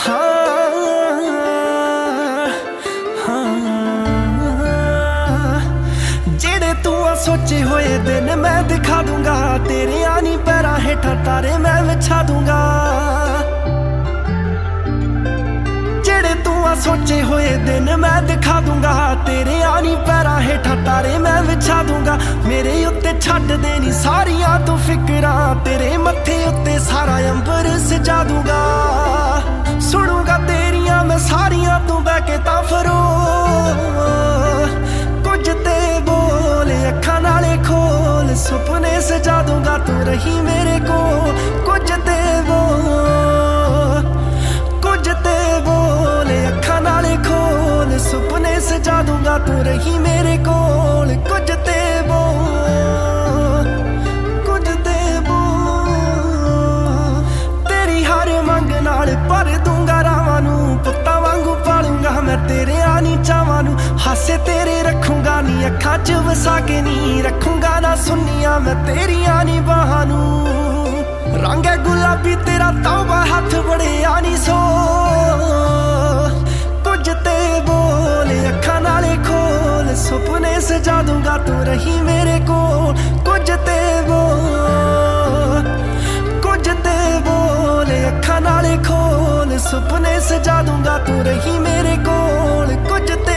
जेड़े तू सोचे हुए दिन मैं दिखा दूंगा, तेरे आनी पैरा हेठा तारे मैं बिछा दूंगा। जेड़े तू सोचे हुए दिन मैं दिखा दूंगा, तेरे आनी पैरा हेठा तारे मैं बिछा दूंगा। मेरे उत्ते छड्ड देनी सारियां तू फिकरां, तेरे मत्थे उत्ते सारा अंबर सजा दूंगा। सुनूंगा तेरियां मैं सारियां तू बह के ताफरो, कुछ ते बोल अखां नाले खोल, सुपने सजा दूंगा तू रही मेरे को। कुछ ते बोल, कुछ ते बोल अखां नाले खोल, सुपने सजा दूंगा तू रही मेरे कोल। कुछ ते बोल, कुछ ते बोल, तेरी हर मंग नाल भर दूंगा रावां नूं, पुत्तां वांगू पालूंगा मैं तेरे आनी चावां नूं। हासे तेरे रखूंगा नी अखां च वसा के, नी रखूंगा ना सुनिया मैं तेरियां नी बाहां नूं। रंग है गुलाबी तेरा तौबा हथ बड़े आनी सो, कुछ ते बोल अखां नाले खोल, सुपने सजा दूंगा तू रही मेरे कोल। कुछ ते बोल, कुछ ते बोल अखां नाले खोल, सुपने सजा दूंगा तू रही मेरे कोल। कुछ ते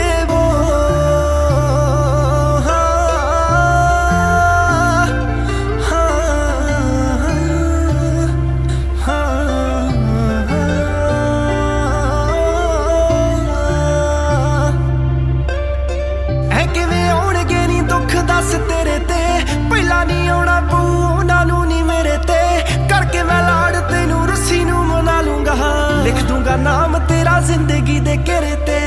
तेरे ते पहला नहीं आना पू नानू नी मेरे ते, करके मैं लाड़ तेनू रस्सी नू मना लूंगा। लिख दूंगा नाम तेरा जिंदगी दे घेरे ते,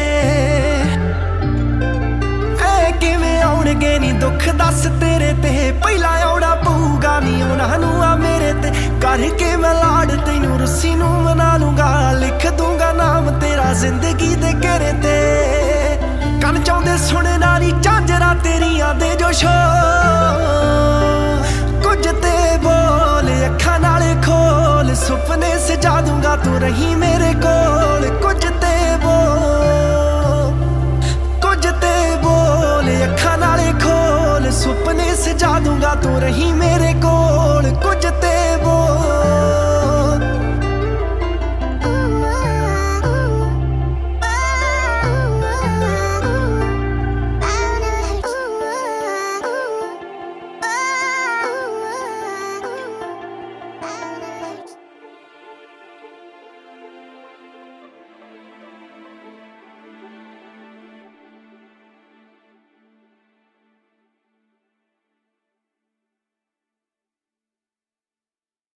ऐ किवें आउणगे नी दुख दस तेरे ते, पहला आउणा पऊगा नी उन्हां आ मेरे ते। करके मैं लाड़ तेनू रस्सी नू मना लूंगा, लिख दूंगा नाम तेरा जिंदगी दे घेरे ते। कन चाहुंदे सुनना नी झांजरा तेरियां दे जो शोर, कुछ ते बोल अखां नाले खोल, सुपने सजा दूंगा तू रही